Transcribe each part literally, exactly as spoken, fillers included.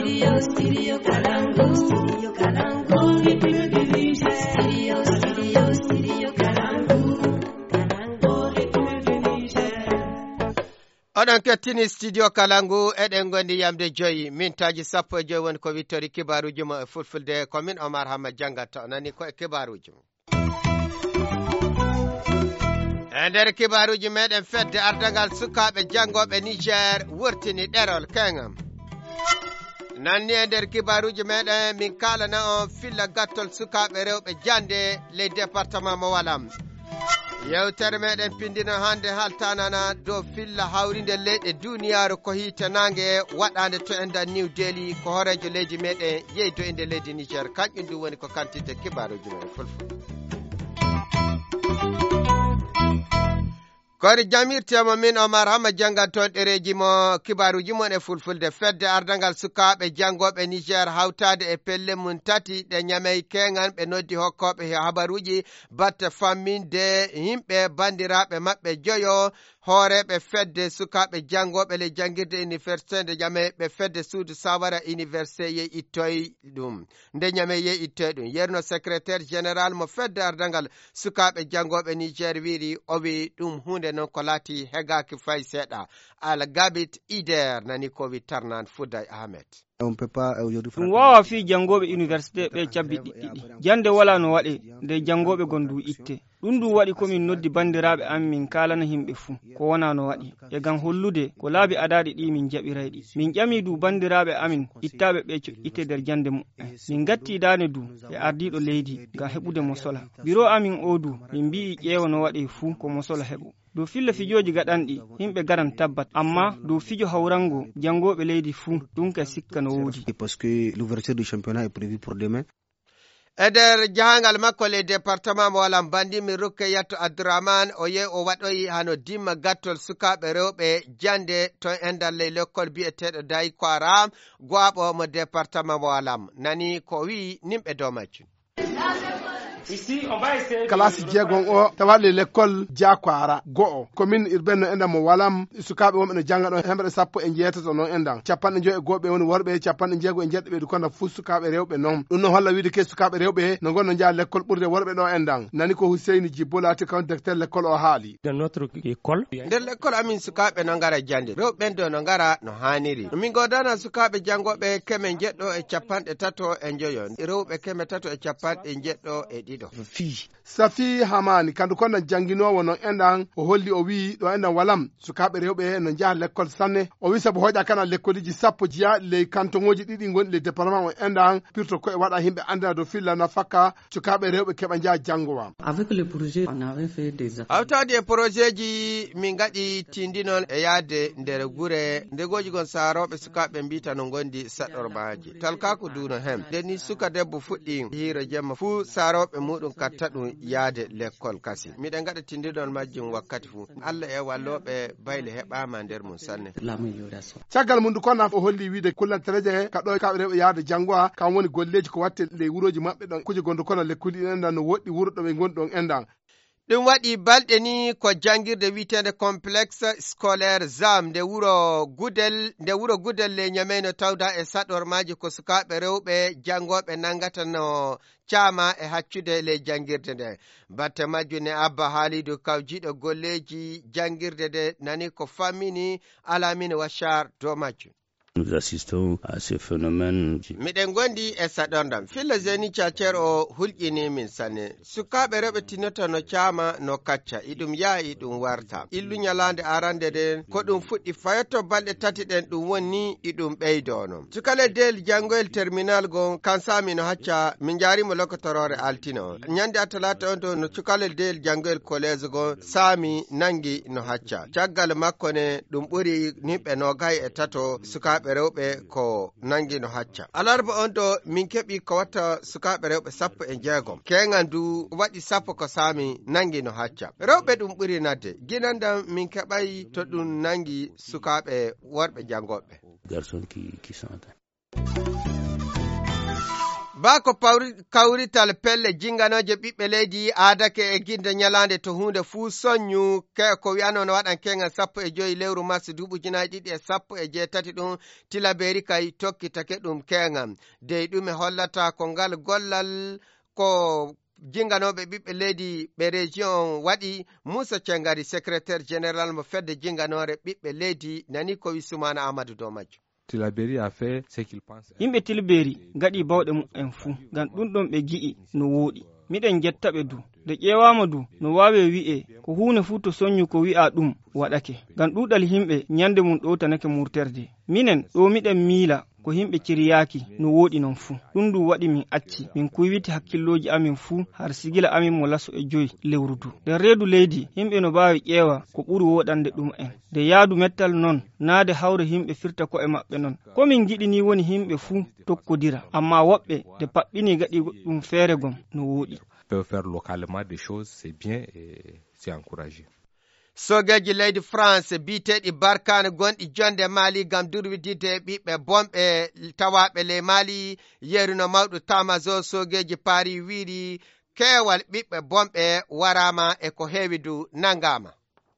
studio, studio Kalangu, studio Kalangu, Republic Niger. Studio, studio, studio Kalangu, Kalangu, Republic Niger. Oɗon kettini studio Kalangu eɗen gondi yamde joyi mintaji sappo e joyi woni ko wittori kibaruji mo e fulfulde komin Omar Hamma jangata nani ko e kibaruji mo. E nder kibaruji meɗen fedde ardangal sukaɓe jangoɓe Niger wurtini ɗerol kengam. Nanni e nder kibaruji meɗen min kalana on filla gattol sukaɓe rewɓe jande ley département mo Walam. Yewtere meɗen pindino hande haltanana dow filla hawrinde leyɗe duniyaaru ko hiitanange waɗande to enda New Delhi ko horejo leydi meɗen yeydo inde leydi Niger kañƴum ɗum woni ko kantide kibaruji men fulfulde. Kori jamirtemo min Omar Hamma jangan toon ɗereji mo kibaruji mon e fulfulde fedde ardangal sukaɓe jangoɓe Niger hawtade e pelle mum tati ɗe ñamey kengan ɓe noddi hokkoɓe habaruji batte famminde yimɓe bandiraɓe maɓɓe joyo hooreɓe fedde sukaɓe jangoɓe le jangirde université nde ñame ɓe fedde suudu sawara université ye ittoy ɗum nde ñame ye ittoy ɗum yerno secrétaire général mo fedde ardangal sukaɓe jangoɓe Niger wiiri o wi ɗum hunde non ko laati hegaki fay seeɗa al gabit ider nani ko wi tarnan Fouday Ahmed. ɗum wawa fi jangoɓe université ɓe cabbi ɗiɗɗiɗi jande wala no waɗe nde jangoɓe gondu itte ɗum du waɗi komin noddi bandiraɓe am min kalana himɓe fuu ko wona no waɗi e gam hollude ko laabi adaɗi ɗi min jaɓirayɗi min ƴami du bandiraɓe amin ittaɓe ɓe itte nder jande muɓɓe min gatti dane du e ardiɗo leydi gam heɓude mo sola biro amin o du min mbi'i ƴeewa no waɗe fuu ko mo sola heɓu dow filla fijoji gaɗanɗi himɓe garan tabbat amma dow fijo hawrango jangoɓe leydi fuu ɗum ka sikka no woodi parce que l'ouverture du championnat est prévue pour demain. E nder jahangal makko le département mo Walam bandi mi rukke yatto Abdourahmane o ye o waɗoyi hano dimma gattol sukaɓe rewɓe jande to endal ley l'école bi'eteɗo Dayi Kwara gwaɓo mo département mo Walam nani ko wi nimɓe dow majjum. Classe jeegon o tawaɗe l'école Diakwara go'o commune urbaine no enda mo Walam sukaɓe wonɓe no janga ɗon hemɓe sappo e jeetato noon endan capanɗe joyi e goɓe woni worɓe capanɗe jeego e jeɗɗo ɓeydu konda fuu sukaɓe rewɓe noon ɗum no holla wiide ke sukaɓe rewɓe no gonno jaa l'école ɓurde worɓe ɗo endan nani ko Husseini Djibbo laati kan directeur l'école o haali dans notre école nder l'école amin sukaɓe no ngara jande rewɓe do no ngara no haniri min godana sukaɓe jangoɓe keme jeɗɗo e capanɗe tato e joyo rewɓe keme tato e capanɗe jeɗɗo e ɗiɗo Safi Hamani kandu konda janginowo no endan o holli o wi ɗo endan Walam sukaɓe rewɓe no jaha l'école sanne o wi sabu hoƴa kana l'école ji sappo jiya ley cantongoji ɗiɗi gonɗi le département o endan pirto koye waɗa himɓe andina dow filla no fakka sukaɓe rewɓe keɓa jaha jangowa. Avec le projet on avait fait des hawtade e projet ji min gaɗi tindinon e yaade nder gure ndegoji gon saroɓe sukaɓe mbita no gondi saɗormaji talkako duno hem ndeni suka debbo fuɗɗi hiro jemma fuu saroɓe muɗum katta ɗum yaade l'école kasi miɗen gaɗa tindiɗon majjum wakkati fuu Allah e walloɓe bayle heɓama nder mum sanne caggal mum du konna o holli wiide kullantereje ka ɗo kaɓe rewɓe yaade janggoa kam woni golleji ko watte ley wuroji maɓɓe ɗon kuje gonɗo kono lekkuli endan no woɗɗi wuro ɗo ɓe goni ɗon endan ɗum waɗi balɗe ni ko jangirde witende complexe scolaire zam nde wuro gudel nde wuro gudel le ñameyno tawda e saɗormaji ko sukaɓe rewɓe jangoɓe nangata no caama e haccude le jangirde nde batte majju ne Abba Halidou kawjiɗo golleji jangirde nde nani ko fammini Alamine Wachar dow majju. Nous assistons à ce phénomène. Miɗen gondi e saɗordam filla zeni cacer o hulƴini min sanne sukaɓe rewɓe tinota no caama no kacca iɗum yaa iɗum warta illu ñalande arande den ko ɗum fuɗɗi fayotto balɗe tati ɗen ɗum wonni iɗum ɓeydono sukale del jangoyel terminal gon kansami no hacca min jarimo lokotorore altino ñande a talata on to no cukalel del jangoyel collège gon saami nangi no hacca caggal makko ne ɗum ɓuri nimɓe nogay e tato sukaɓe rewɓe ko nangi no hacca alarba on to min keɓi ko watta sukaɓe rewɓe sappo e jeegom kengan du waɗi sappo ko saami nangi no hacca rewɓe ɗum ɓuri nadde ginandam min keɓay to ɗum nangi sukaɓe worɓe jangoɓe garçon qui qui sont bako kawrital pelle jinganoje ɓiɓɓe leydi adake e ginde nyalande to hunde fuu soñu ke ko wi'ano no waɗan kengal sappo e joyi lewru mars duuɓujunaji ɗiɗi e sappo e jeetati ɗum tilaberi kay tokkitake ɗum kengal dey ɗum e hollata ko ngal gollal ko jinganoɓe ɓiɓɓe leydi ɓe région waɗi. Moussa Cengari secrétaire général mo fedde jinganore ɓiɓɓe leydi nani ko wi Soumana Amadou dow majjo. Tilaberi a fait ce qu'il pense. Yimɓe Tilaberi gaɗi bawɗe mu'en fuu ngam ɗum ɗon ɓe gi'i no wooɗi. Miɗen jetta ɓe du de ƴeewama du no wawe wi'e ko huune fuu to soñu ko wi'a ɗum waɗake ngam ɗuɗal himɓe nyande mum ɗotanake murterde. Minen ɗo miɗen miila ko himɓe ciriyaki no wooɗi non fuu. Ɗum du waɗi min acci min kuywiti hakkilloji amin fuu har sigila amin mo laso e joyi lewru du. Nder reedu leydi himɓe no bawi ƴeewa ko ɓuri woɗande ɗum en de yaadu mettal non naade hawre himɓe firta ko e maɓɓe non. Komin giɗi ni woni himɓe fuu tokkodira amma woɓɓe de paɓɓini gaɗi ɗum feere gom no wooɗi. Peut faire localement des choses, c'est bien et c'est encouragé. Sogeji leydi France biteɗi Barkane gonɗi jonde Mali gam durwidide ɓiɓɓe bomɓe tawaɓe le Mali yeruno mawɗo tamazo sogeji Paris wiiri keewal ɓiɓɓe bomɓe warama e ko heewi du nangama.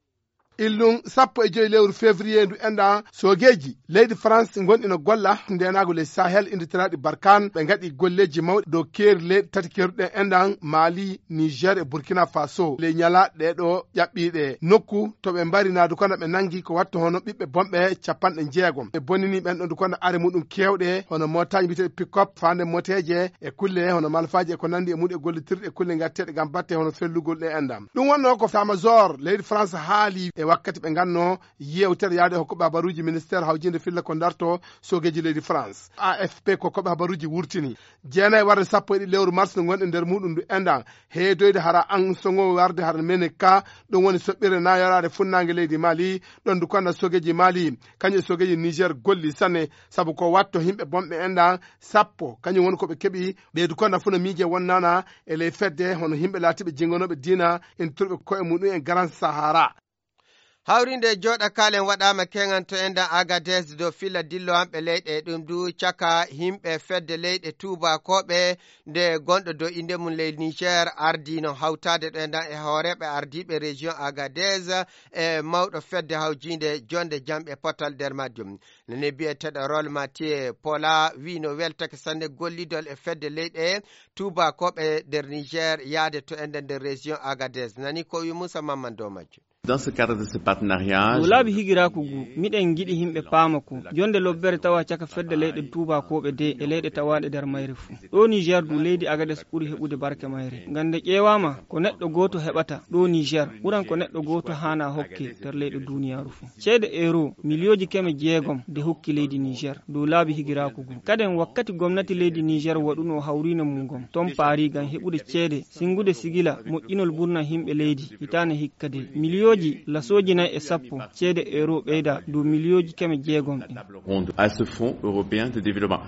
illum sappo e joyi lewru février ndu enda sogeji leydi France gonɗi no golla ndenago les Sahel inditiraɗi Barkane ɓe gaɗi golleji mawɗi dow keeri leyɗi tati keruɗe endan Mali, Niger e Burkina Faso ley nyala ɗeɗo ƴaɓɓiɗe nokku to ɓe mbari nadu kono ɓe nangi ko watta hono ɓiɓɓe bomɓe capanɗe jeegom e bonnini ɓen ɗon du kono are muɗum kewɗe hono motaji mbiteɗe pick-up fande moteje e kulle hono malfaji e ko nandi e muɗum e gollitirɗe e kulle gatteɗe gam batte hono fellugol ɗe endam ɗum wonno ko tamajor leydi France haali e wakkati ɓe ganno yewtere yaade hokkuɓe habaruji ministére hawjinde filla ko darto sogeji leydi France. A F P ko koɓe habaruji wurtini jeenayi warde sappo e ɗiɗi lewru mars no gonɗe nder muɗum ndu endan heedoyde hara an songo warde hara mene ka ɗum woni soɓɓire na yarade funnangue leydi Mali ɗon du konna sogeji Mali kañum sogeji Niger golli sanne saabu ko watto himɓe bomɓe endan sappo kañum woni koɓe keeɓi ɓeydu konna fu no miije wonnana e ley fedde hono himɓe laatiɓe jinganoɓe diina en turɓe koye muɗum e Grand Sahara. Hawrinde joɗa kalen waɗama kengan to enda Agadez do filla dillo hamɓe leyɗe ɗum du caka himɓe fedde leyɗe tubakoɓe nde gonɗo do inde mum ley Niger ardino hawtade ɗo endan e hooreɓe ardiɓe région Agadez e mawɗo fedde hawjinde jonde jamɓe potal nder majjum nene biyeteɗo rol Mathieu Pola wi no weltake sanne gollidol e fedde leyɗe tubakoɓe nder Niger yaade to ende nder région Agadez nani ko wi Moussa Mamman dow majjum. Dans ce cadre de ce partenariat, no laabi higiraku gu miɗen giɗi himɓe paama ko jonde lobbere tawa caka fedde leyɗe tubakoɓe de e leyɗe tawaɗe nder mayre fuu ɗo Niger du leydi Agadez ɓuri heɓude barke mayre ngam nde ƴeewama ko neɗɗo goto heɓata ɗo Niger ɓuran ko neɗɗo goto hana hokke nder leyɗe duniyaru fuu ceede euro milioji keme jeegom de hokki leydi Niger dow laabi higiraku gu kaden wakkati gomnati leydi Niger waɗuno hawrino mum gom ton paari gam heɓude ceede singude sigila moƴƴinol ɓurna himɓe leydi hitane hikkade milioji lasoji nayi e sappo ceede euro ɓeyda dow milioji keme jeegom ɗin à ce fonds européen de développement.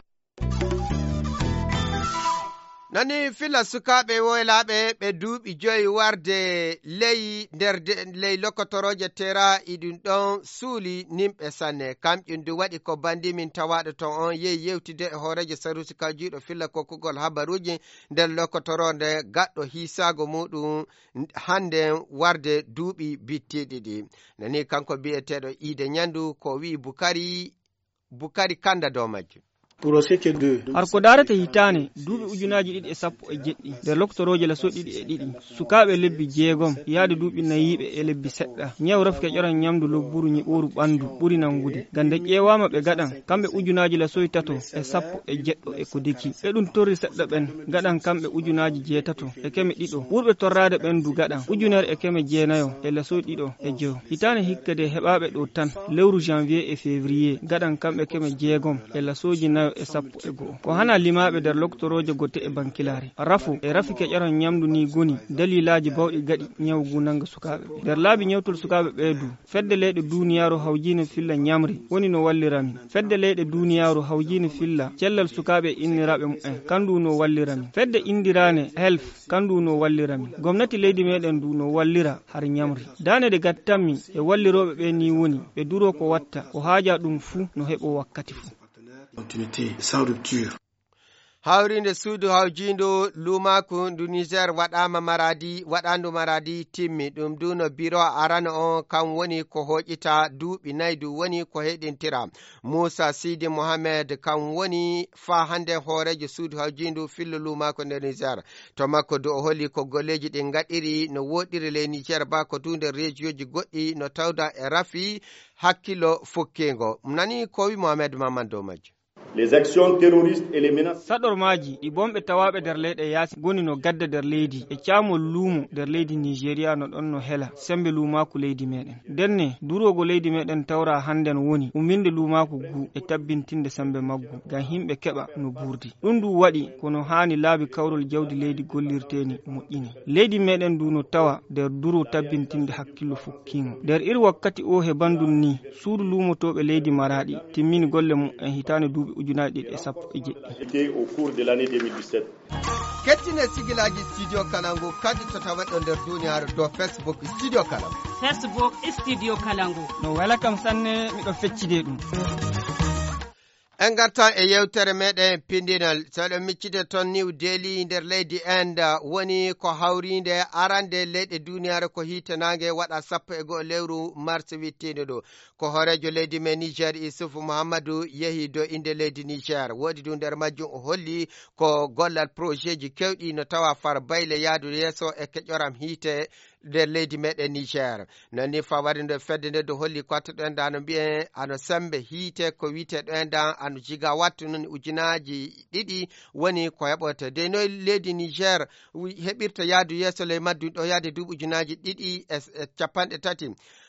nani filla sukaɓe woylaɓe ɓe duuɓi joyi warde ley nder ley lokotoroje tera iɗum ɗon suuli nimɓe sanne kamƴum du waɗi ko bandi min tawaɗo ton on yehi yewtide e hoorejo sarusi kajuɗo filla kokkugol habaruji nder lokotoronde gaɗɗo hisago muɗum hande warde duuɓi bittiɗi ɗi nani kanko biyeteɗo Ide Nyandu ko wi Bukari Bukari Kanda dow majjum. har ko darata hitane duuɓi ujunaji ɗiɗi e sappo e jeɗɗi nder loktoroje laso ɗiɗi e ɗiɗi sukaɓe lebbi jeegom yaade duuɓi nayiɓe e lebbi seɗɗa ñaw rafke ƴoran ñamdu lobburu ñiɓoru ɓandu ɓuri nangude gande ƴeewama ɓe gaɗan kamɓe ujunaji lasoy tato e sappo e jeɗɗo e ko deki ɓe ɗum torri seɗɗa ɓen gaɗan kamɓe ujunaji jeetato e keme ɗiɗo ɓurɓe torrade ɓen du gaɗan ujunere e keme jeenayo e lasoy ɗiɗo e jew hitane hikkade heɓaɓe ɗo tan lewru janvier e février gaɗan kamɓe keme jeegom e lasoji nayo e sappo e go'o ko hana limaɓe nder loktoroje gote e bankilare rafu e rafike ƴaran ñamdu ni goni dalilaji bawɗi gaɗi ñawgu nanga sukaɓe ɓe nder laabi ñawtol sukaɓe ɓeedu fedde leyɗe duniyaru hawjine filla ñamri woni no wallirami fedde leyɗe duniyaru hawjine filla cellal sukaɓe inniraɓe mu'en kandu no wallirami fedde indirane health kandu no wallirami gomnati leydi meɗen du no wallira har ñamri danede gattanmi e walliroɓe ɓe ni woni ɓe duro ko watta ko haaja ɗum fuu no heɓo wakkati fuu. Continuité sans rupture. hawrinde suudu hawjindo lumaku ndu niger waɗama maradi waɗandu maradi timmi ɗum du no biro arana on kam woni ko hoƴita duuɓi nayyi du woni ko heɗintira moussa sidi mohamed kam woni fa hande hoorejo suudu hawjindu fillo lumaku nder niger to makko do o holli ko golleji ɗi gaɗiri no woɗiri le niger ba ko du nder région ji goɗɗi no tawda e rafi hakkilo fukkingo nani ko wi mohamed mamadou majjo. Les actions terroristes et les menaces saɗormaji ɗi bomɓe tawaɓe nder leyɗe yaasi goni no gadda nder leydi e caamol luumo nder leydi nigéria no ɗon no hela sembe luumaku leydi meɗen ndenne durogo leydi meɗen tawra hannden woni umminde luumaku gu e tabbintinde sembe maggu ngam himɓe keɓa no burdi ɗum ndu waɗi kono haani laabi kawrol jawdi leydi gollirteni moƴƴini leydi meɗen ndu no tawa nder duro tabbintinde hakkillo fukkimo nder iri wakkati o he bandum ni suudu luumotoɓe leydi maraɗi timmini golle mum en hitande duuɓi ujunaje ɗiɗi e sappo e jeɗɗi au cours de l'année deux mille dix-sept. kettine sigilaji studio kalangu kadi to tawaɗo nder duniyaaru do facebook studio kalangu facebook studio kalangu no wala kam sanne miɗo feccide ɗum. en garta e yewtere meɗen pindinal soɗo miccide toon new delhi nder leydi inde woni ko hawrinde arande leyɗe duniyaaru ko hiitenange waɗa sappo e goho lewru mars wittinde ɗo ko horejo leydi men niger isufu mouhammadou yehi do inde leydi niger woodi du nder majjum o holli ko gollal projet ji kewɗi no tawa far bayle yaadu yeeso e keƴoram hiite nder leydi meɗen niger nonni fawari nde fedde nde do holli kottoɗo en da no mbiyen ano sembe hiite ko witeɗo en da ano jiga wattu non ujunaji ɗiɗi woni ko heɓote de noy leydi niger heɓirta yaadu yeeso ley maddu ɗo yaade duuɓi ujunaji ɗiɗi e capanɗe tati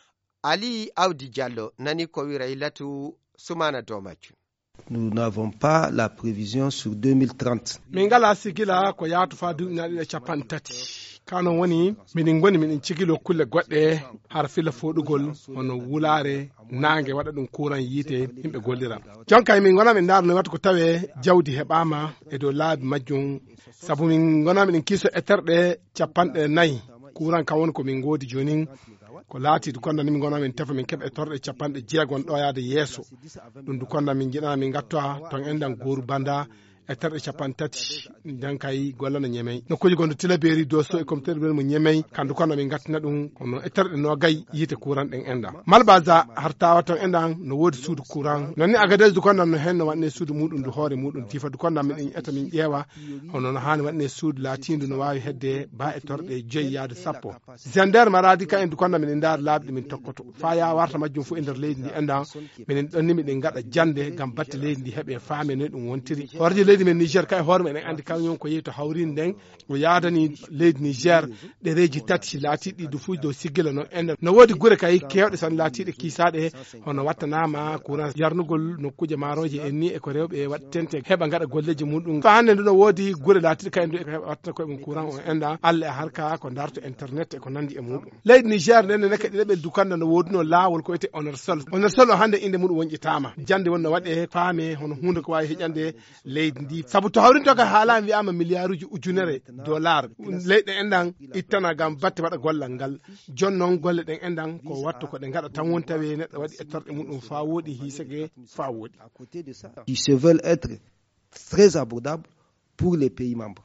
ali awdi diallo nani ko wira hillatu sumana dow majjum. Nous n'avons pas la prévision sur deux mille trente. min ngala sigila ko yaatu fa duuɓi na ɗiɗi capanɗe tati kanon woni minin goni minin cigilo kulle goɗɗe har fila foɗugol hono wulare nangue waɗa ɗum courant yiite yimɓe gollira jonka min gona min darno watta ko tawe jawdi heɓama e dow laabi majjum saabu min gona miɗen kiiso eterɗe capanɗe nayyi courant kam woni komin goodi jonin ko laati du konda min gona min tefa min keɓa e torɗe capanɗe jeegon ɗo yaade yeeso ɗum du konda min jiɗana min gattoa ton enɗan gooru banda e terɗe capanɗe tati nden kay gollana ñemey nokkuji gonɗo tilaberi doso e communautaire ɓen mo ñemey kandu konda min gattina ɗum kono e terɗe nogayi yiite courant ɗen enda malbasa har tawa ton enɗan no woodi suudu courant nonni agadez du konda no hen no waɗne suudu muɗum du hoore muɗum tifa du konda min eta min ƴeewa hono no hani waɗne suudu latindu no wawi hedde ba e torɗe joyyi yaade sappo gender maradi ka en du konda minen ndaar laabi ɗi min tokkoto fa ya warta majjum fof e nder leydi ndi enɗan minen ɗonni miɗen gaɗa jande gam batte leydi ndi heeɓe faame no ɗum wontiri horje leydi men niger kay hoore men en andi kañum ko yeeyi to hawrinde nden o yaadani leydi niger ɗereji tati laatiɗi ɗi fuuji dow siggila noon enden no woodi guure kay kewɗe tan laatiɗe kiisaɗe hono wattanama courant yarnugol nokkuje maaroji en ni eko rewɓe waɗtente heɓa gaɗa golleji muɗum fa hande ndu no woodi guure laatiɗe kay ndu eko heɓa wattana koyeɓen courant o enda allah e harka ko darto internet eko nandi e muɗum leydi niger nden neke ɗiɗeɓel dukanda no woduno laawol ko wiyete onersol onersol o hande inde muɗum wonƴitama jande wonno waɗe faame hono hunde ko wawi heƴande leydi ndi sabu to hawrinto ka haalama wiyama milliard uji ujunere dollar leyɗe enɗan ittana gam batte waɗa gollal ngal jon noon golle ɗen enɗan ko wattu ko ɗe gaɗa tan won tawi neɗɗo waɗi e torɗe muɗum fa woɗi hiisege fa woɗi qui se veulent être très abordables pour les pays membres.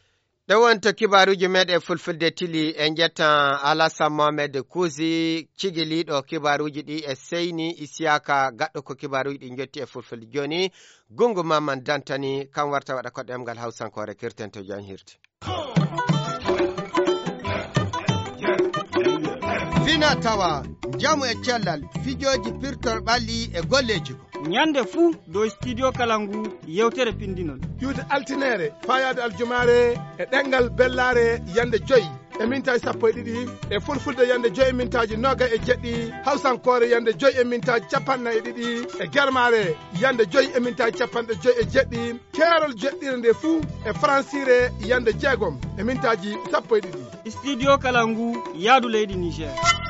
ɗe wonto kibaruji meɗe fulfulde tili en jetta alassane mohamed kuusi cigiliɗo kibaruji ɗi e seyni isiyaka gaɗɗo ko kibaruji ɗi jotti e fulfulde joni gungu maman dantani kam warta waɗa ko ɗemgal hawsankore kirtento jan hirti fina tawa jamu e cellal fijoji pirtor ɓalli e golleji ko ñande fuu dow studio kalangu yewtere pindinol yuude altinere fayade aljumare e ɗengal bellare yande joyyi e mintaji sappo e ɗiɗi e fulfulde yande joyyi e mintaji noga e jeɗɗi hawsankore yande joyyi e mintaji capannayyi e ɗiɗi e germare yande joyyi e mintaji capanɗe joyyi e jeɗɗi keerol jeɗɗire nde fuu e francire yande jeegom e mintaji sappo e ɗiɗi studio kalangu yaadu leydi niger